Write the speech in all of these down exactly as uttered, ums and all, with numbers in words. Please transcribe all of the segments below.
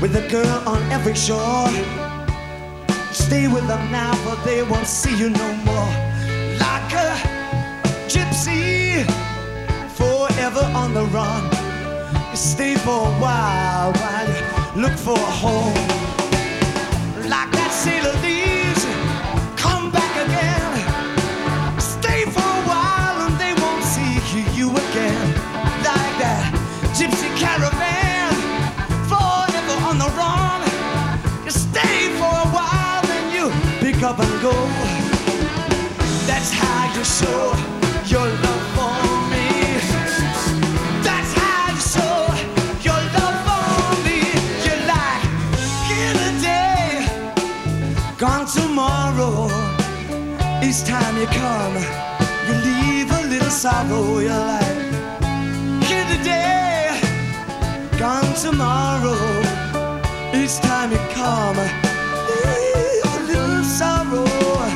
with a girl on every shore. Stay with them now, for they won't see you no more. Like a gypsy, forever on the run. You stay for a while while you look for a home. Like that sailor leaves, come back again. Stay for a while and they won't see you again. Like that gypsy caravan, forever on the run. You stay for a while, then you pick up and go. That's how you show your love for me. That's how you show your love for me. You're like, here today, gone tomorrow. Each time you come, you leave a little sorrow. You're like, here today, gone tomorrow. Each time you come, leave a little sorrow.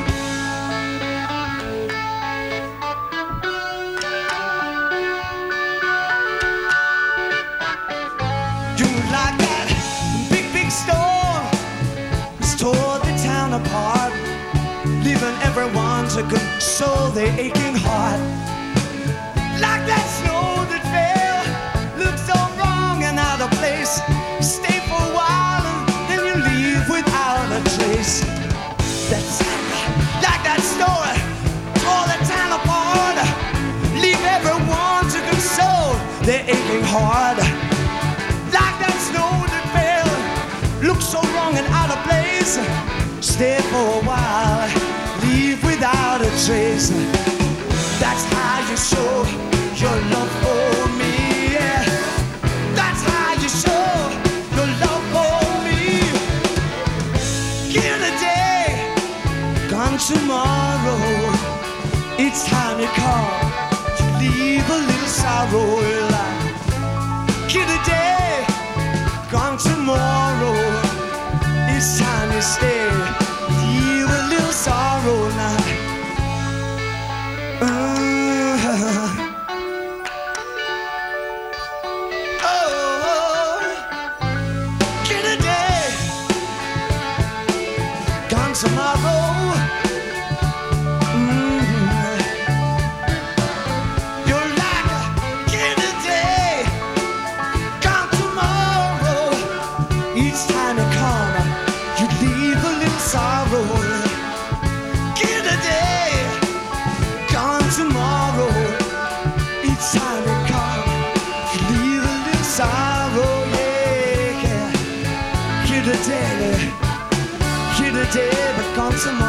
You like that big, big store, it's tore the town apart, leaving everyone to console their aching heart. Like that snow that fell, looks so wrong and out of place. Stay for a while and then you leave without a trace. That's like that store, tore the town apart, leave everyone to console their aching heart. Like that snow that fell, looks so wrong and out of place. Stay for a while, leave without a trace. That's how you show your love for me. Yeah. That's how you show your love for me. Here today, gone tomorrow. Each time you call, you leave a little sorrow. Like, here today, gone tomorrow. Each time you stay, leave a little sorrow now. Uh, oh, here today, gone tomorrow. Mm. You're like, here today, gone tomorrow. Each time you come, you leave a little sorrow. Here today, gone tomorrow. Each time you come, you leave a little sorrow. Yeah, yeah. Here today, here today, but gone tomorrow.